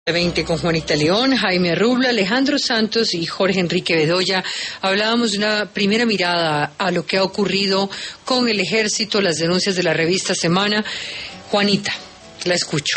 20 con Juanita León, Jaime Rubla, Alejandro Santos y Jorge Enrique Bedoya. Hablábamos de una primera mirada a lo que ha ocurrido con el ejército, las denuncias de la revista Semana. Juanita, la escucho.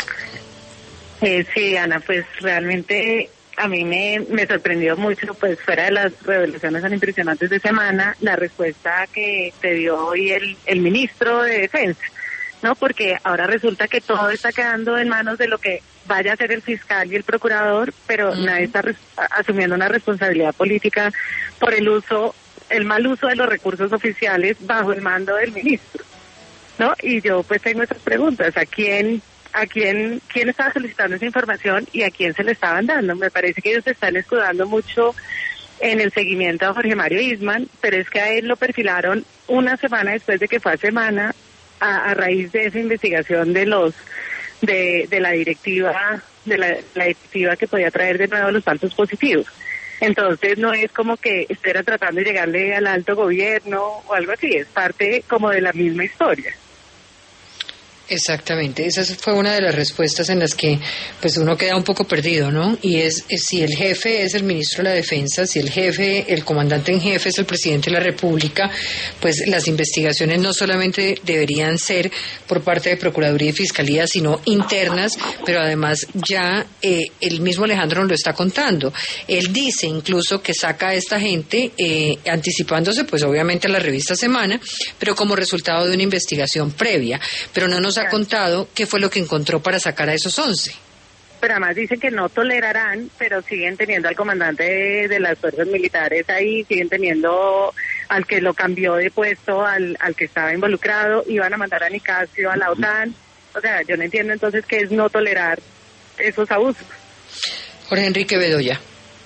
Sí, Ana, pues realmente a mí me sorprendió mucho, pues fuera de las revelaciones tan impresionantes de Semana, la respuesta que te dio hoy el ministro de Defensa, ¿no? Porque ahora resulta que todo está quedando en manos de lo que vaya a ser el fiscal y el procurador, pero nadie está asumiendo una responsabilidad política por el mal uso de los recursos oficiales bajo el mando del ministro, ¿no? Y yo pues tengo esas preguntas: quién estaba solicitando esa información y a quién se le estaban dando? Me parece que ellos se están escudando mucho en el seguimiento a Jorge Mario Eastman, pero es que a él lo perfilaron una semana después de que fue a Semana, a raíz de esa investigación de la directiva que podía traer de nuevo los falsos positivos. Entonces no es como que estuviera tratando de llegarle al alto gobierno o algo así, es parte como de la misma historia. Exactamente, esa fue una de las respuestas en las que pues uno queda un poco perdido, ¿no? Y es si el jefe es el ministro de la Defensa, si el comandante en jefe es el presidente de la República, pues las investigaciones no solamente deberían ser por parte de Procuraduría y Fiscalía, sino internas, pero además ya el mismo Alejandro nos lo está contando. Él dice incluso que saca a esta gente anticipándose pues obviamente a la revista Semana, pero como resultado de una investigación previa, pero no nos ha contado qué fue lo que encontró para sacar a esos 11. Pero además dicen que no tolerarán, pero siguen teniendo al comandante de las fuerzas militares ahí, siguen teniendo al que lo cambió de puesto, al que estaba involucrado, iban a mandar a Nicasio a la OTAN. O sea, yo no entiendo entonces qué es no tolerar esos abusos. Jorge Enrique Bedoya.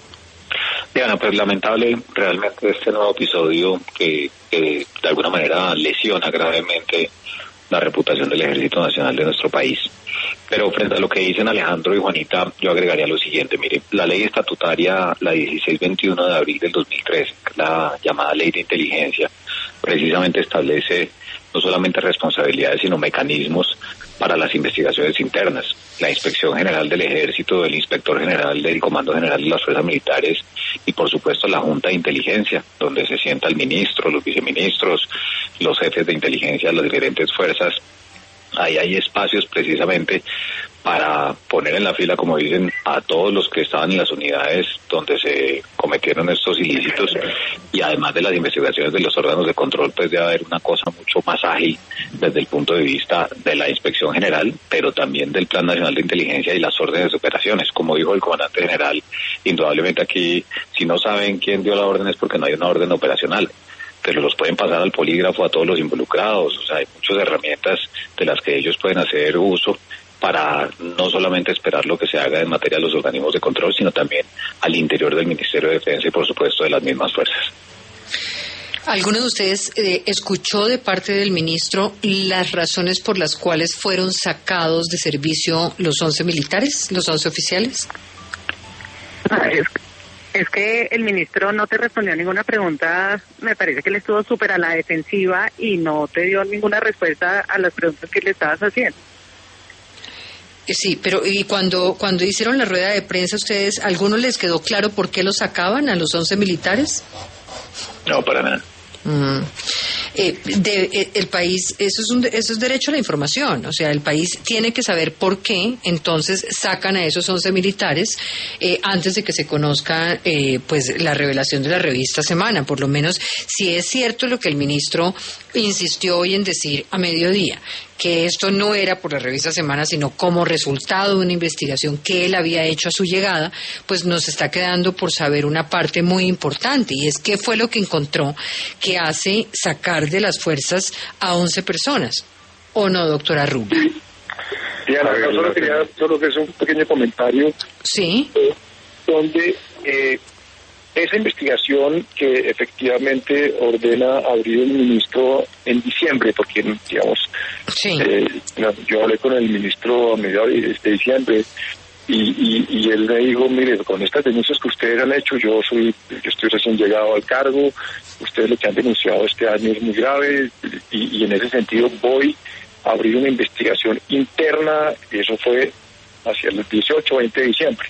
Diana, pues lamentable realmente este nuevo episodio que de alguna manera lesiona gravemente la reputación del Ejército Nacional de nuestro país. Pero frente a lo que dicen Alejandro y Juanita, yo agregaría lo siguiente: mire, la ley estatutaria, la 1621 de abril del 2013, la llamada Ley de Inteligencia, precisamente establece no solamente responsabilidades, sino mecanismos para las investigaciones internas. La Inspección General del Ejército, el Inspector General del Comando General de las Fuerzas Militares y, por supuesto, la Junta de Inteligencia, donde se sienta el ministro, los viceministros, los jefes de inteligencia de las diferentes fuerzas. Ahí hay espacios precisamente para poner en la fila, como dicen, a todos los que estaban en las unidades donde se cometieron estos ilícitos, y además de las investigaciones de los órganos de control, pues debe haber una cosa mucho más ágil desde el punto de vista de la Inspección General, pero también del Plan Nacional de Inteligencia y las órdenes de operaciones. Como dijo el comandante general, indudablemente aquí, si no saben quién dio la orden es porque no hay una orden operacional, pero los pueden pasar al polígrafo a todos los involucrados. O sea, hay muchas herramientas de las que ellos pueden hacer uso para no solamente esperar lo que se haga en materia de los organismos de control, sino también al interior del Ministerio de Defensa y, por supuesto, de las mismas fuerzas. ¿Alguno de ustedes escuchó de parte del ministro las razones por las cuales fueron sacados de servicio los 11 militares, los 11 oficiales? Es que el ministro no te respondió a ninguna pregunta. Me parece que él estuvo súper a la defensiva y no te dio ninguna respuesta a las preguntas que le estabas haciendo. Sí, pero y cuando hicieron la rueda de prensa, ¿ustedes, alguno les quedó claro por qué los sacaban a los 11 militares? No, para nada. El país, eso es derecho a la información, o sea, el país tiene que saber por qué entonces sacan a esos 11 militares antes de que se conozca pues la revelación de la revista Semana. Por lo menos, si es cierto lo que el ministro insistió hoy en decir a mediodía, que esto no era por la revista Semana, sino como resultado de una investigación que él había hecho a su llegada, pues nos está quedando por saber una parte muy importante, y es qué fue lo que encontró que hace sacar de las fuerzas a 11 personas. ¿O no, doctora Rubla? Diana, solo que es un pequeño comentario. Sí. Donde esa investigación que efectivamente ordena abrir el ministro en diciembre, porque, digamos, sí. Yo hablé con el ministro a mediados de diciembre y él me dijo: mire, con estas denuncias que ustedes han hecho, yo estoy recién llegado al cargo, ustedes lo que han denunciado este año es muy grave y en ese sentido voy a abrir una investigación interna. Y eso fue hacia el 18 o 20 de diciembre.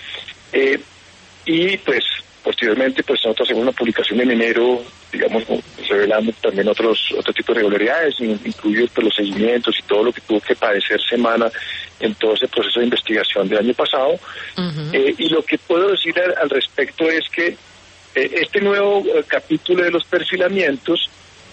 Y pues posteriormente pues nosotros hacemos una publicación en enero, digamos, revelando también otro tipo de irregularidades, incluidos pues, los seguimientos y todo lo que tuvo que padecer Semana en todo ese proceso de investigación del año pasado. Y lo que puedo decir al respecto es que este nuevo capítulo de los perfilamientos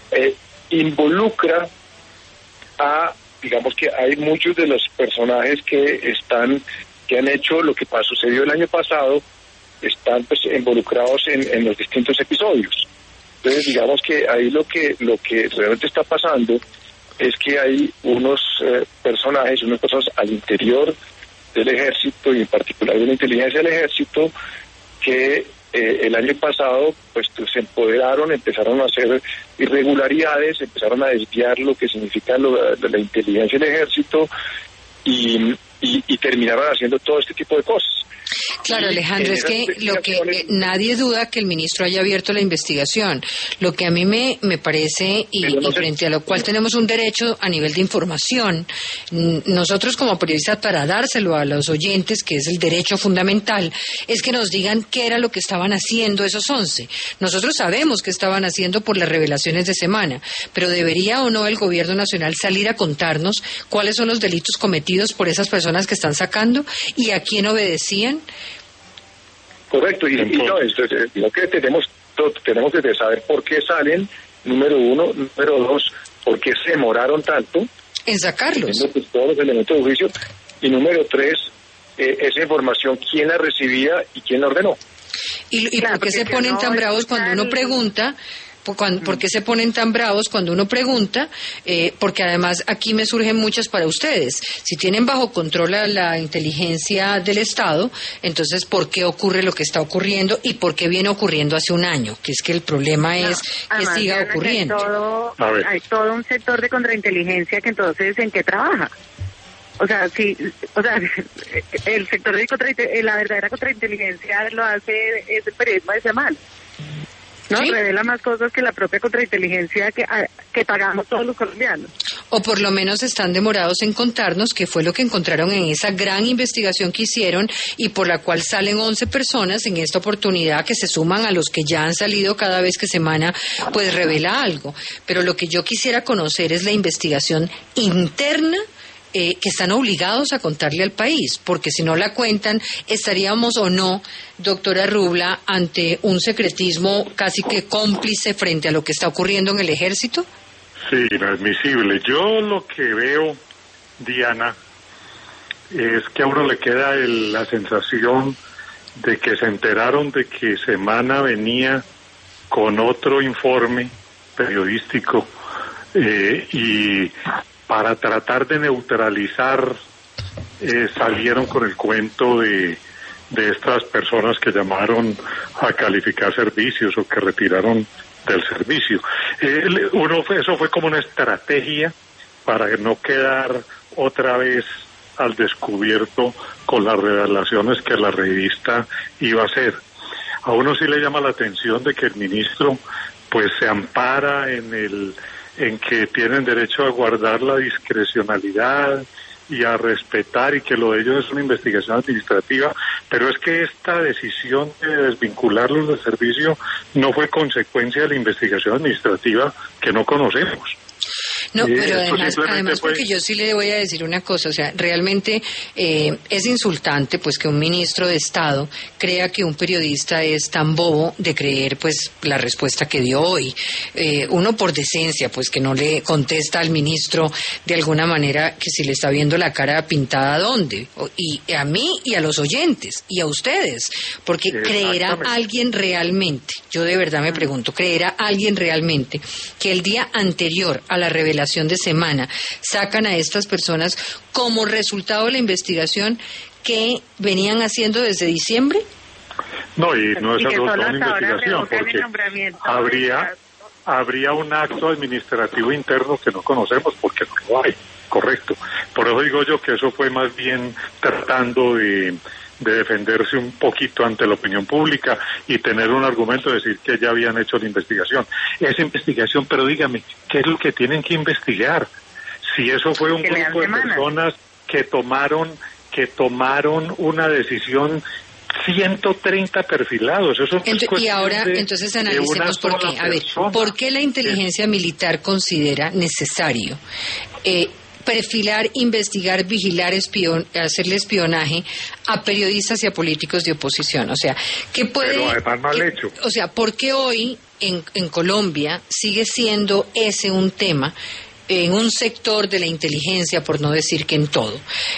involucra a, digamos que hay muchos de los personajes que han hecho lo que sucedió el año pasado, están pues involucrados en los distintos episodios. Entonces digamos que ahí lo que realmente está pasando es que hay unas personas al interior del ejército y en particular de la inteligencia del ejército que el año pasado pues se empoderaron, empezaron a hacer irregularidades, empezaron a desviar lo que significa la inteligencia del ejército y terminaron haciendo todo este tipo de cosas. Claro, Alejandro, es que nadie duda que el ministro haya abierto la investigación. Lo que a mí me parece, y frente a lo cual tenemos un derecho a nivel de información, nosotros como periodistas, para dárselo a los oyentes, que es el derecho fundamental, es que nos digan qué era lo que estaban haciendo esos 11. Nosotros sabemos qué estaban haciendo por las revelaciones de Semana, pero ¿debería o no el gobierno nacional salir a contarnos cuáles son los delitos cometidos por esas personas que están sacando y a quién obedecían? Correcto, y no, lo que tenemos que saber por qué salen, número uno, número dos, por qué se demoraron tanto en sacarlos, pues, todos los elementos de juicio, y número tres, esa información, quién la recibía y quién la ordenó. ¿Y por qué se ponen tan bravos cuando uno pregunta? ¿Por qué se ponen tan bravos cuando uno pregunta? Porque además aquí me surgen muchas para ustedes. Si tienen bajo control a la inteligencia del Estado, entonces ¿por qué ocurre lo que está ocurriendo y por qué viene ocurriendo hace un año? Que es que el problema es que siga ocurriendo. Hay todo un sector de contrainteligencia que entonces ¿en qué trabaja? El sector de la verdadera contrainteligencia lo hace es el periodismo de Semana. ¿No? ¿Sí? Revela más cosas que la propia contrainteligencia que pagamos todos los colombianos. O por lo menos están demorados en contarnos qué fue lo que encontraron en esa gran investigación que hicieron y por la cual salen 11 personas en esta oportunidad que se suman a los que ya han salido cada vez que Semana pues revela algo. Pero lo que yo quisiera conocer es la investigación interna que están obligados a contarle al país, porque si no la cuentan, estaríamos o no, doctora Rubla, ante un secretismo casi que cómplice frente a lo que está ocurriendo en el ejército. Sí, inadmisible. Yo lo que veo, Diana, es que a uno le queda la sensación de que se enteraron de que Semana venía con otro informe periodístico y para tratar de neutralizar salieron con el cuento de estas personas que llamaron a calificar servicios o que retiraron del servicio. Eso fue como una estrategia para no quedar otra vez al descubierto con las revelaciones que la revista iba a hacer. A uno sí le llama la atención de que el ministro pues se ampara en que tienen derecho a guardar la discrecionalidad y a respetar y que lo de ellos es una investigación administrativa, pero es que esta decisión de desvincularlos del servicio no fue consecuencia de la investigación administrativa que no conocemos. No, pero además porque yo sí le voy a decir una cosa, o sea, realmente es insultante pues que un ministro de Estado crea que un periodista es tan bobo de creer pues la respuesta que dio hoy. Uno por decencia pues que no le contesta al ministro de alguna manera que si le está viendo la cara pintada dónde, y a mí y a los oyentes y a ustedes, porque creerá alguien realmente, yo de verdad me pregunto, creerá alguien realmente que el día anterior a la revelación de Semana sacan a estas personas como resultado de la investigación que venían haciendo desde diciembre? No, y no es resultado de una investigación, porque habría un acto administrativo interno que no conocemos porque no lo hay, correcto. Por eso digo yo que eso fue más bien tratando de defenderse un poquito ante la opinión pública y tener un argumento de decir que ya habían hecho la investigación. Esa investigación, pero dígame, ¿qué es lo que tienen que investigar? Si eso fue un grupo de personas que tomaron que tomaron una decisión 130 perfilados. Eso y ahora, entonces analicemos por qué. A ver, ¿por qué la inteligencia militar considera necesario perfilar, investigar, vigilar, hacerle espionaje a periodistas y a políticos de oposición? O sea, ¿qué puede? Pero además mal hecho. O sea, ¿por qué hoy en Colombia sigue siendo ese un tema en un sector de la inteligencia, por no decir que en todo?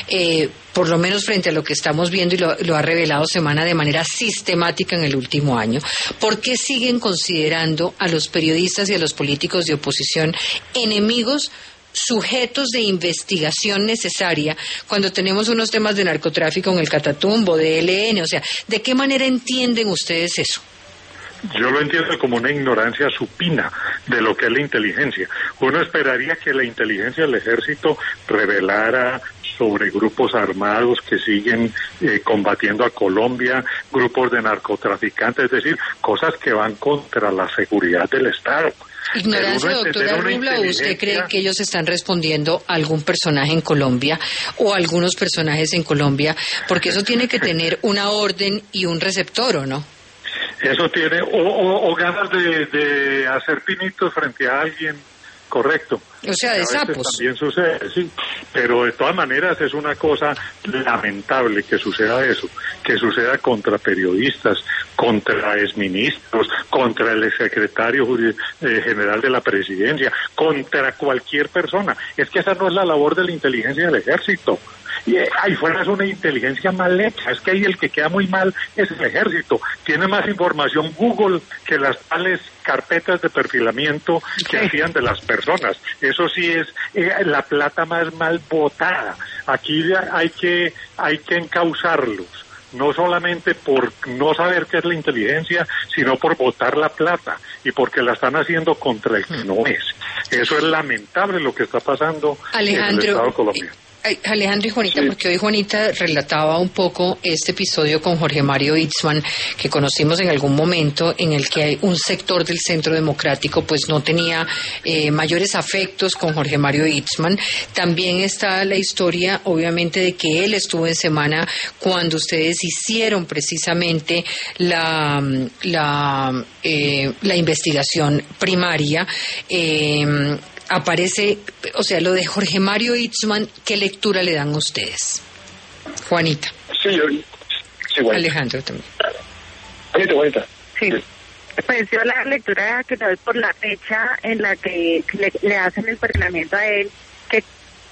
Por lo menos frente a lo que estamos viendo, y lo ha revelado Semana de manera sistemática en el último año. ¿Por qué siguen considerando a los periodistas y a los políticos de oposición enemigos, sujetos de investigación necesaria, cuando tenemos unos temas de narcotráfico en el Catatumbo, de ELN? O sea, ¿de qué manera entienden ustedes eso? Yo lo entiendo como una ignorancia supina de lo que es la inteligencia. Uno esperaría que la inteligencia del ejército revelara sobre grupos armados que siguen combatiendo a Colombia, grupos de narcotraficantes, es decir, cosas que van contra la seguridad del Estado. Ignorancia, doctora Rubla, ¿usted cree que ellos están respondiendo a algún personaje en Colombia o a algunos personajes en Colombia? Porque eso tiene que tener una orden y un receptor, ¿o no? Eso tiene, o ganas de hacer pinitos frente a alguien, correcto. O sea, de sapos. También sucede, sí. Pero de todas maneras es una cosa lamentable que suceda eso, que suceda contra periodistas, contra exministros, contra el exsecretario general de la presidencia, contra cualquier persona. Es que esa no es la labor de la inteligencia del ejército. Y ahí fuera es una inteligencia mal hecha. Es que ahí el que queda muy mal es el ejército. Tiene más información Google que las tales carpetas de perfilamiento que hacían de las personas. Eso sí es la plata más mal botada. Aquí hay que encauzarlos, no solamente por no saber qué es la inteligencia, sino por botar la plata y porque la están haciendo contra el que no es. Eso es lamentable lo que está pasando en el Estado colombiano. Alejandro y Juanita, sí. Porque hoy Juanita relataba un poco este episodio con Jorge Mario Itzman, que conocimos en algún momento, en el que hay un sector del Centro Democrático pues no tenía mayores afectos con Jorge Mario Itzman. También está la historia, obviamente, de que él estuvo en Semana cuando ustedes hicieron precisamente la investigación primaria. Aparece, o sea, lo de Jorge Mario Itzman, ¿qué lectura le dan ustedes? Juanita. Sí, bueno. Alejandro también. Juanita. Sí. Pues yo la lectura que le doy por la fecha en la que le hacen el perfilamiento a él, que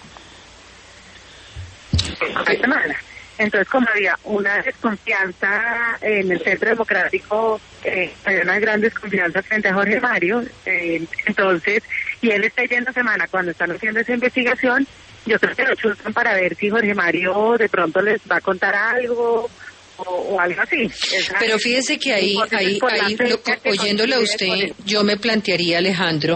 semana. Entonces, como había una desconfianza en el Centro Democrático, había una gran desconfianza frente a Jorge Mario, entonces, y él está yendo Semana cuando están haciendo esa investigación, yo creo que lo chuzan para ver si Jorge Mario de pronto les va a contar algo o algo así. Pero fíjese que ahí oyéndolo a usted, yo me plantearía, Alejandro,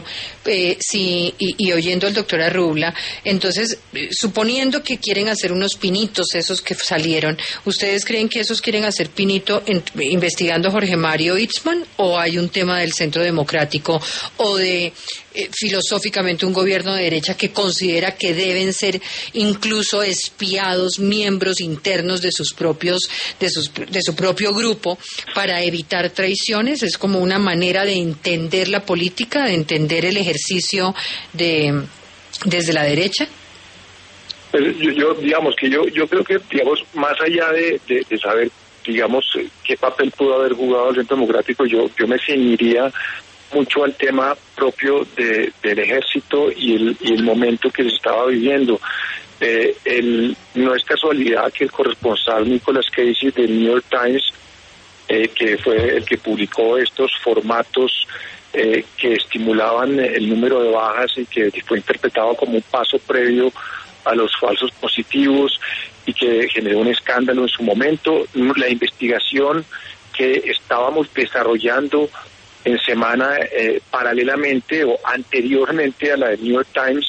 y oyendo al doctor Arrubla, entonces, suponiendo que quieren hacer unos pinitos, esos que salieron, ¿ustedes creen que esos quieren hacer pinito investigando a Jorge Mario Itzman, o hay un tema del Centro Democrático, o de filosóficamente un gobierno de derecha que considera que deben ser incluso espiados miembros internos de sus propios de su propio grupo para evitar traiciones? Es como una manera de entender la política, de entender el ejercicio desde la derecha. Pues yo creo que, digamos, más allá de saber, digamos, qué papel pudo haber jugado el Centro Democrático, yo me ceñiría mucho al tema propio del ejército y el momento que se estaba viviendo. No es casualidad que el corresponsal Nicholas Casey del New York Times, que fue el que publicó estos formatos que estimulaban el número de bajas y que fue interpretado como un paso previo a los falsos positivos y que generó un escándalo en su momento, la investigación que estábamos desarrollando en Semana paralelamente o anteriormente a la del New York Times,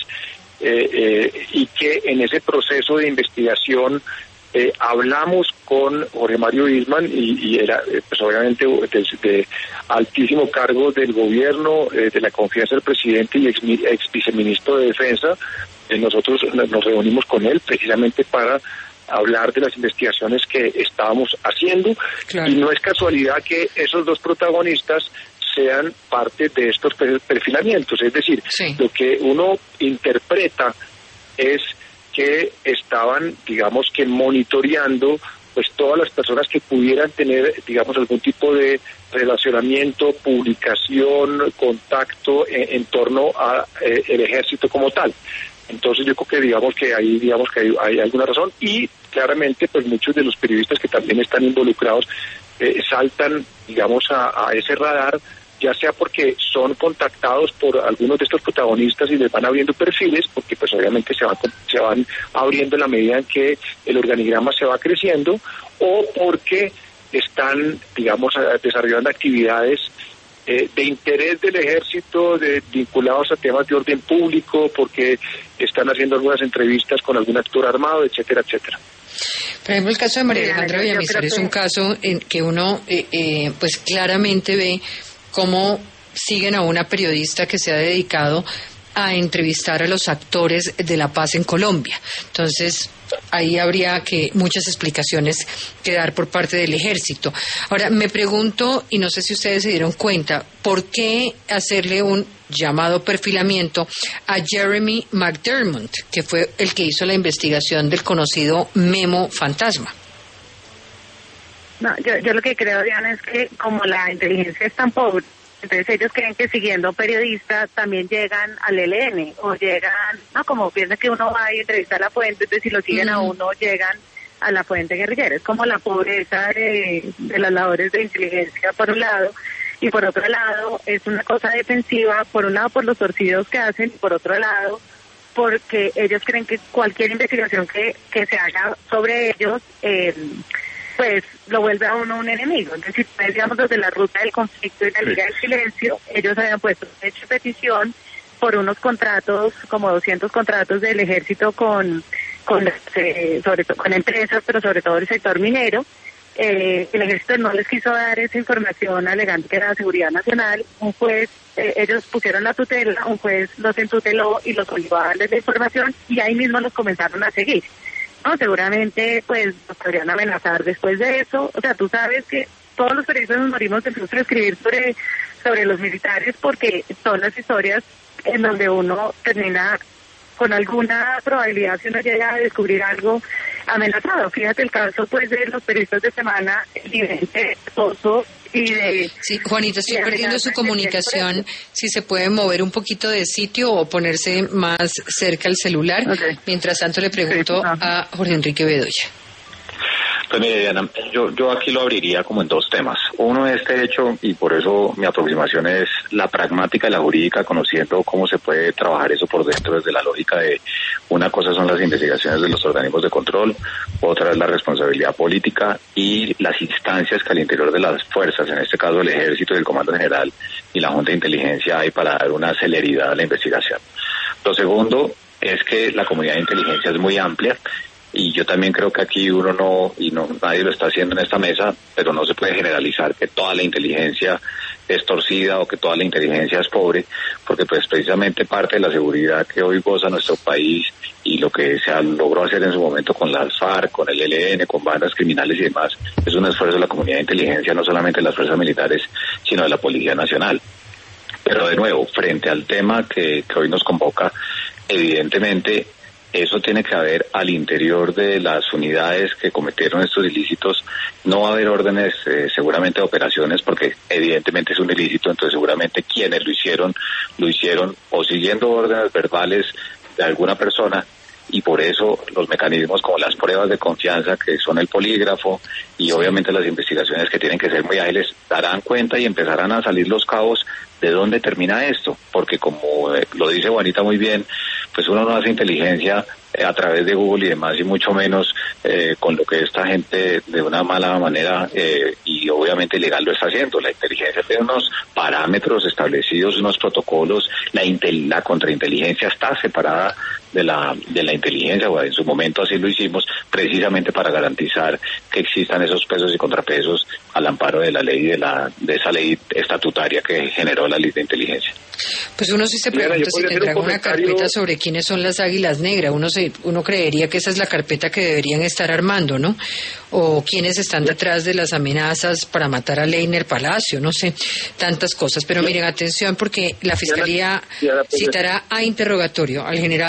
y que en ese proceso de investigación hablamos con Jorge Mario Itzman y era pues obviamente de altísimo cargo del gobierno, de la confianza del presidente y ex viceministro de Defensa. Nosotros nos reunimos con él precisamente para hablar de las investigaciones que estábamos haciendo. Claro. Y no es casualidad que esos dos protagonistas sean parte de estos perfilamientos, es decir, sí, lo que uno interpreta es que estaban, digamos que monitoreando pues todas las personas que pudieran tener, digamos, algún tipo de relacionamiento, publicación, contacto en torno a el ejército como tal. Entonces yo creo que digamos que hay alguna razón, y claramente pues muchos de los periodistas que también están involucrados saltan, digamos, a ese radar, ya sea porque son contactados por algunos de estos protagonistas y les van abriendo perfiles, porque pues obviamente se van abriendo en la medida en que el organigrama se va creciendo, o porque están, digamos, desarrollando actividades de interés del ejército, vinculados a temas de orden público, porque están haciendo algunas entrevistas con algún actor armado, etcétera, etcétera. Por ejemplo, el caso de María Alejandra Villamizar es un caso en que uno pues claramente ve cómo siguen a una periodista que se ha dedicado a entrevistar a los actores de la paz en Colombia. Entonces, ahí habría muchas explicaciones que dar por parte del ejército. Ahora, me pregunto, y no sé si ustedes se dieron cuenta, ¿por qué hacerle un llamado perfilamiento a Jeremy McDermott, que fue el que hizo la investigación del conocido Memo Fantasma? No, yo lo que creo, Diana, es que como la inteligencia es tan pobre, entonces ellos creen que siguiendo periodistas también llegan al ELN, o llegan, no, como piensan que uno va y entrevista a la fuente, entonces si lo siguen a uno, llegan a la fuente guerrillera. Es como la pobreza de las labores de inteligencia por un lado, y por otro lado es una cosa defensiva, por un lado por los torcidos que hacen, y por otro lado porque ellos creen que cualquier investigación que se haga sobre ellos pues lo vuelve a uno un enemigo. Entonces, si digamos desde la ruta del conflicto y la Liga del Silencio, ellos habían hecho petición por unos contratos, como 200 contratos del ejército sobre todo con empresas, pero sobre todo el sector minero. El ejército no les quiso dar esa información alegando que era seguridad nacional. Un juez, ellos pusieron la tutela, un juez los entuteló y los obligó a darles la información, y ahí mismo los comenzaron a seguir. No, seguramente pues nos podrían amenazar después de eso. O sea, tú sabes que todos los periodistas nos morimos de gusto de escribir sobre los militares, porque son las historias en donde uno termina con alguna probabilidad, si uno llega a descubrir algo, amenazado. Fíjate el caso pues de los periodistas de Semana, el vidente Soso y de... Sí, Juanita, estoy perdiendo su comunicación. Si se puede mover un poquito de sitio o ponerse más cerca al celular. Okay. Mientras tanto le pregunto a Jorge Enrique Bedoya. Pues mire, Diana, yo aquí lo abriría como en dos temas. Uno es este hecho, y por eso mi aproximación es la pragmática y la jurídica, conociendo cómo se puede trabajar eso por dentro desde la lógica de una cosa son las investigaciones de los organismos de control, otra es la responsabilidad política y las instancias que al interior de las fuerzas, en este caso el Ejército y el Comando General y la Junta de Inteligencia, hay para dar una celeridad a la investigación. Lo segundo es que la comunidad de inteligencia es muy amplia. Y yo también creo que aquí nadie lo está haciendo en esta mesa, pero no se puede generalizar que toda la inteligencia es torcida o que toda la inteligencia es pobre, porque pues precisamente parte de la seguridad que hoy goza nuestro país y lo que se logró hacer en su momento con las FARC, con el ELN, con bandas criminales y demás, es un esfuerzo de la comunidad de inteligencia, no solamente de las fuerzas militares, sino de la Policía Nacional. Pero de nuevo, frente al tema que hoy nos convoca, evidentemente eso tiene que haber al interior de las unidades que cometieron estos ilícitos. No va a haber órdenes seguramente de operaciones, porque evidentemente es un ilícito, entonces seguramente quienes lo hicieron o siguiendo órdenes verbales de alguna persona, y por eso los mecanismos como las pruebas de confianza, que son el polígrafo, y obviamente las investigaciones que tienen que ser muy ágiles, darán cuenta y empezarán a salir los cabos de dónde termina esto, porque como lo dice Juanita muy bien, pues uno no hace inteligencia a través de Google y demás, y mucho menos con lo que esta gente de una mala manera y obviamente ilegal lo está haciendo. La inteligencia tiene unos parámetros establecidos, unos protocolos, la contrainteligencia está separada de la inteligencia, o en su momento así lo hicimos, precisamente para garantizar que existan esos pesos y contrapesos al amparo de la ley, de esa ley estatutaria que generó la ley de inteligencia. Pues uno sí se pregunta si tendrán una carpeta sobre quiénes son las águilas negras. Uno creería que esa es la carpeta que deberían estar armando, ¿no? O quiénes están detrás de las amenazas para matar a Leiner Palacio, no sé, tantas cosas. Pero miren, atención, porque la Fiscalía citará a interrogatorio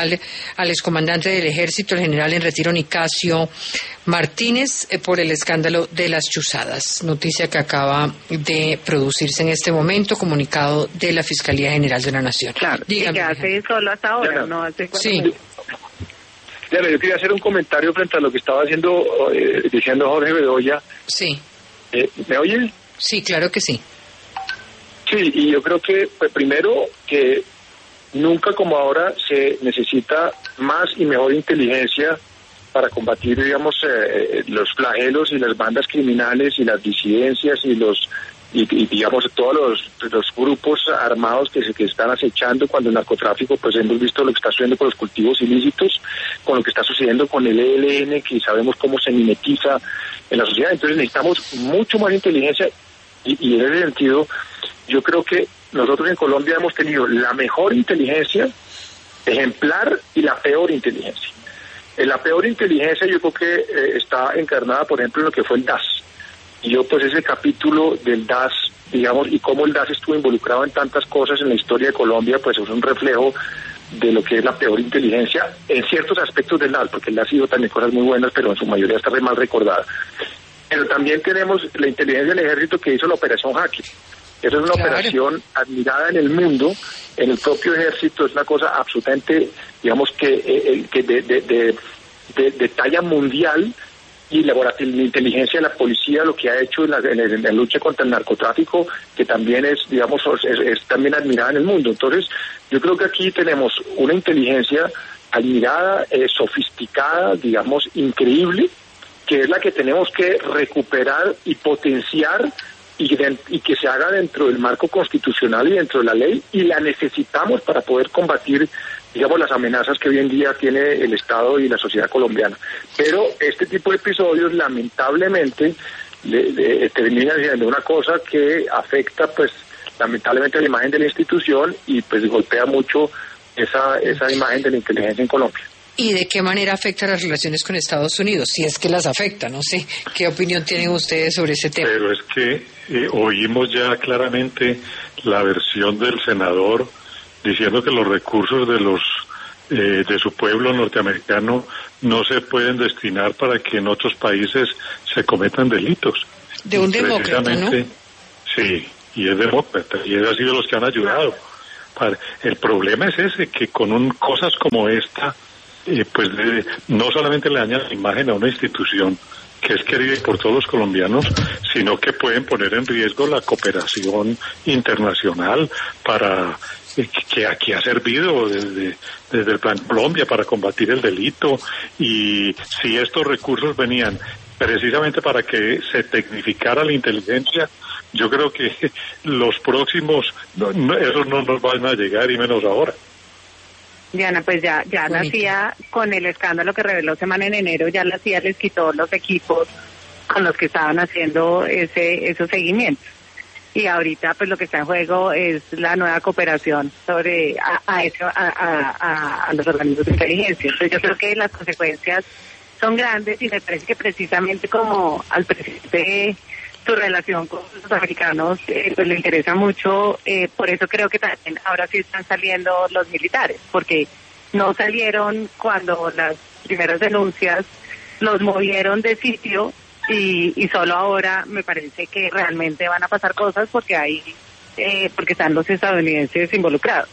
al excomandante del Ejército, el general en retiro Nicasio Martínez, por el escándalo de las chuzadas. Noticia que acaba de producirse en este momento, comunicado de la Fiscalía General de la Nación. Claro, dígame, que hace solo hasta ahora, Diana, no hace cuatro meses. Diana, yo quería hacer un comentario frente a lo que estaba diciendo Jorge Bedoya. Sí. ¿Me oye? Sí, claro que sí. Sí, y yo creo que, pues, primero, que nunca como ahora se necesita más y mejor inteligencia para combatir, digamos, los flagelos y las bandas criminales y las disidencias y digamos todos los grupos armados que están acechando, cuando el narcotráfico, pues hemos visto lo que está sucediendo con los cultivos ilícitos, con lo que está sucediendo con el ELN, que sabemos cómo se mimetiza en la sociedad. Entonces necesitamos mucho más inteligencia y en ese sentido yo creo que nosotros en Colombia hemos tenido la mejor inteligencia ejemplar y la peor inteligencia. La peor inteligencia yo creo que está encarnada, por ejemplo, en lo que fue el DAS. Y yo, pues, ese capítulo del DAS, digamos, y cómo el DAS estuvo involucrado en tantas cosas en la historia de Colombia, pues es un reflejo de lo que es la peor inteligencia en ciertos aspectos del DAS, porque el DAS ha sido también cosas muy buenas, pero en su mayoría está mal recordada. Pero también tenemos la inteligencia del Ejército, que hizo la Operación Jaque. Esa es una operación admirada en el mundo, en el propio Ejército, es una cosa absolutamente, digamos, que de talla mundial, y la inteligencia de la policía, lo que ha hecho en la lucha contra el narcotráfico, que también es, digamos, es también admirada en el mundo. Entonces, yo creo que aquí tenemos una inteligencia admirada, sofisticada, digamos, increíble, que es la que tenemos que recuperar y potenciar, y que se haga dentro del marco constitucional y dentro de la ley, y la necesitamos para poder combatir, digamos, las amenazas que hoy en día tiene el Estado y la sociedad colombiana. Pero este tipo de episodios, lamentablemente, termina siendo una cosa que afecta, pues, lamentablemente, la imagen de la institución y, pues, golpea mucho esa imagen de la inteligencia en Colombia. ¿Y de qué manera afecta las relaciones con Estados Unidos? Si es que las afecta, no sé. ¿Qué opinión tienen ustedes sobre ese tema? Pero es que oímos ya claramente la versión del senador diciendo que los recursos de su pueblo norteamericano no se pueden destinar para que en otros países se cometan delitos. De un demócrata, ¿no? Sí, y es demócrata, y él ha sido los que han ayudado. El problema es ese, que con cosas como esta, pues no solamente le dañan la imagen a una institución que es querida por todos los colombianos, sino que pueden poner en riesgo la cooperación internacional para que aquí ha servido desde el Plan Colombia para combatir el delito. Y si estos recursos venían precisamente para que se tecnificara la inteligencia, yo creo que los próximos esos no nos van a llegar, y menos ahora. Diana, pues ya la CIA, con el escándalo que reveló Semana en enero, ya la CIA les quitó los equipos con los que estaban haciendo esos seguimientos. Y ahorita, pues, lo que está en juego es la nueva cooperación sobre a los organismos de inteligencia. Entonces, yo creo que las consecuencias son grandes, y me parece que precisamente como al presidente su relación con los americanos pues le interesa mucho, por eso creo que también ahora sí están saliendo los militares, porque no salieron cuando las primeras denuncias los movieron de sitio, y solo ahora me parece que realmente van a pasar cosas porque están los estadounidenses involucrados.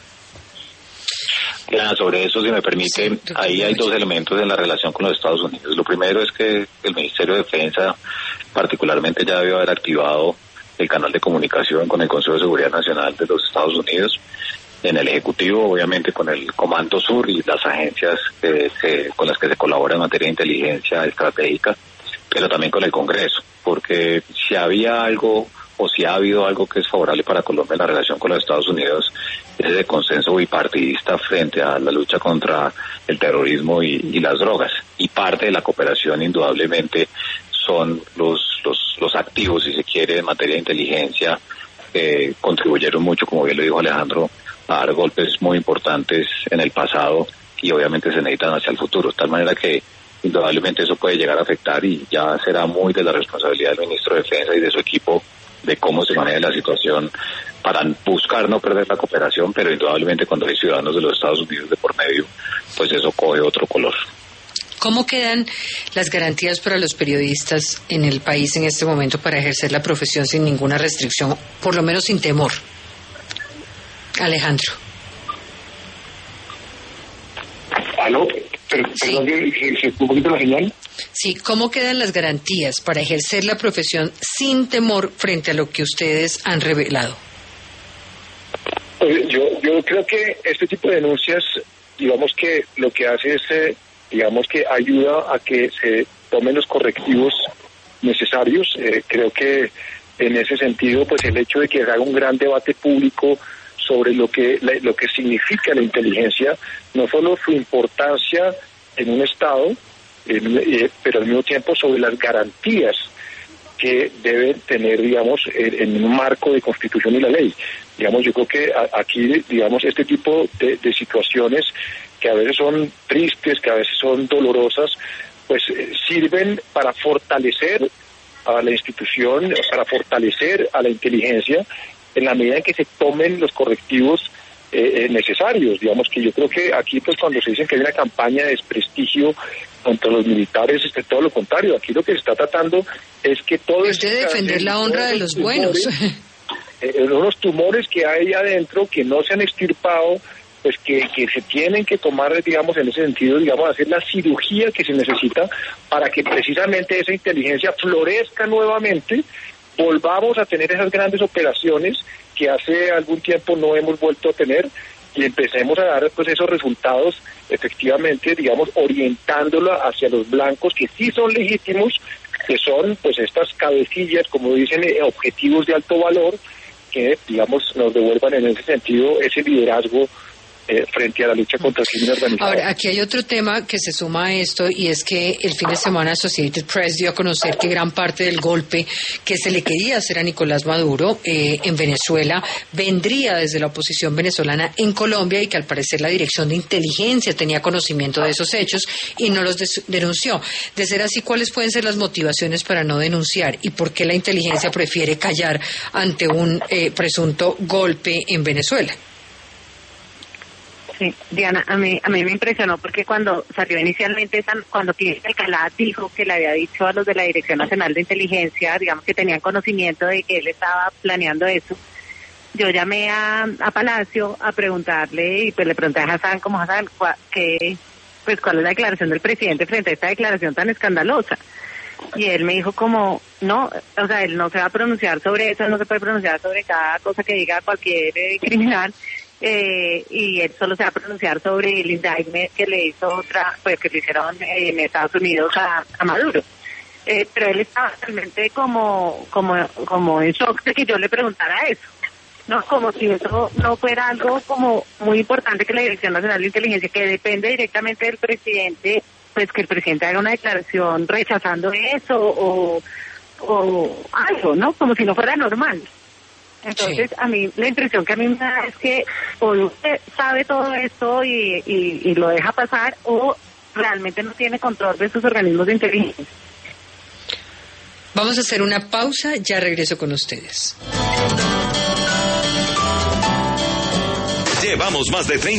Sobre eso, si me permite, sí, ahí hay dos elementos en la relación con los Estados Unidos. Lo primero es que el Ministerio de Defensa particularmente ya debió haber activado el canal de comunicación con el Consejo de Seguridad Nacional de los Estados Unidos, en el Ejecutivo, obviamente con el Comando Sur y las agencias con las que se colabora en materia de inteligencia estratégica, pero también con el Congreso, porque si había algo o si ha habido algo que es favorable para Colombia en la relación con los Estados Unidos, es ese consenso bipartidista frente a la lucha contra el terrorismo y las drogas. Y parte de la cooperación, indudablemente, son los activos, si se quiere, en materia de inteligencia. Contribuyeron mucho, como bien lo dijo Alejandro, a dar golpes muy importantes en el pasado y obviamente se necesitan hacia el futuro, de tal manera que indudablemente eso puede llegar a afectar y ya será muy de la responsabilidad del ministro de Defensa y de su equipo de cómo se maneja la situación para buscar no perder la cooperación, pero indudablemente cuando hay ciudadanos de los Estados Unidos de por medio, pues eso coge otro color. ¿Cómo quedan las garantías para los periodistas en el país en este momento para ejercer la profesión sin ninguna restricción, por lo menos sin temor? Alejandro. ¿Aló? Perdón, ¿se un poquito la señal? Sí, ¿cómo quedan las garantías para ejercer la profesión sin temor frente a lo que ustedes han revelado? Yo creo que este tipo de denuncias, digamos que lo que hace es, digamos que ayuda a que se tomen los correctivos necesarios. Creo que en ese sentido, pues el hecho de que haga un gran debate público sobre lo que significa la inteligencia, no solo su importancia en un Estado, pero al mismo tiempo sobre las garantías que deben tener, digamos, en un marco de Constitución y la ley. Digamos, yo creo que aquí, digamos, este tipo de situaciones que a veces son tristes, que a veces son dolorosas, pues sirven para fortalecer a la institución, para fortalecer a la inteligencia, en la medida en que se tomen los correctivos necesarios. Digamos que yo creo que aquí, pues cuando se dicen que hay una campaña de desprestigio contra los militares, es todo lo contrario. Aquí lo que se está tratando es que todo es de defender la honra de los buenos. Los tumores que hay adentro, que no se han extirpado, pues que se tienen que tomar, digamos, en ese sentido, digamos, hacer la cirugía que se necesita para que precisamente esa inteligencia florezca nuevamente, volvamos a tener esas grandes operaciones que hace algún tiempo no hemos vuelto a tener y empecemos a dar pues esos resultados efectivamente, digamos, orientándola hacia los blancos que sí son legítimos, que son pues estas cabecillas, como dicen, objetivos de alto valor, que digamos nos devuelvan en ese sentido ese liderazgo frente a la lucha contra el crimen organizado. Ahora, aquí hay otro tema que se suma a esto, y es que el fin de semana Associated Press dio a conocer que gran parte del golpe que se le quería hacer a Nicolás Maduro en Venezuela vendría desde la oposición venezolana en Colombia, y que al parecer la Dirección de Inteligencia tenía conocimiento de esos hechos y no los denunció. De ser así, ¿cuáles pueden ser las motivaciones para no denunciar y por qué la inteligencia prefiere callar ante un presunto golpe en Venezuela? Sí, Diana, a mí me impresionó porque cuando salió inicialmente, cuando Fidel Alcalá dijo que le había dicho a los de la Dirección Nacional de Inteligencia, digamos que tenían conocimiento de que él estaba planeando eso, yo llamé a Palacio a preguntarle, y pues le pregunté a Hassan, como Hassan, ¿cuál es la declaración del presidente frente a esta declaración tan escandalosa? Y él me dijo como, no, o sea, él no se va a pronunciar sobre eso, no se puede pronunciar sobre cada cosa que diga cualquier criminal, y él solo se va a pronunciar sobre el indictment que le hizo que le hicieron en Estados Unidos a Maduro. Pero él estaba realmente como en shock de que yo le preguntara eso, no, como si eso no fuera algo como muy importante, que la Dirección Nacional de Inteligencia, que depende directamente del presidente, pues que el presidente haga una declaración rechazando eso o algo, ¿no? Como si no fuera normal. Entonces, sí. A mí, la impresión que a mí me da es que o usted sabe todo esto y lo deja pasar, o realmente no tiene control de sus organismos de inteligencia. Vamos a hacer una pausa, ya regreso con ustedes. Llevamos más de 30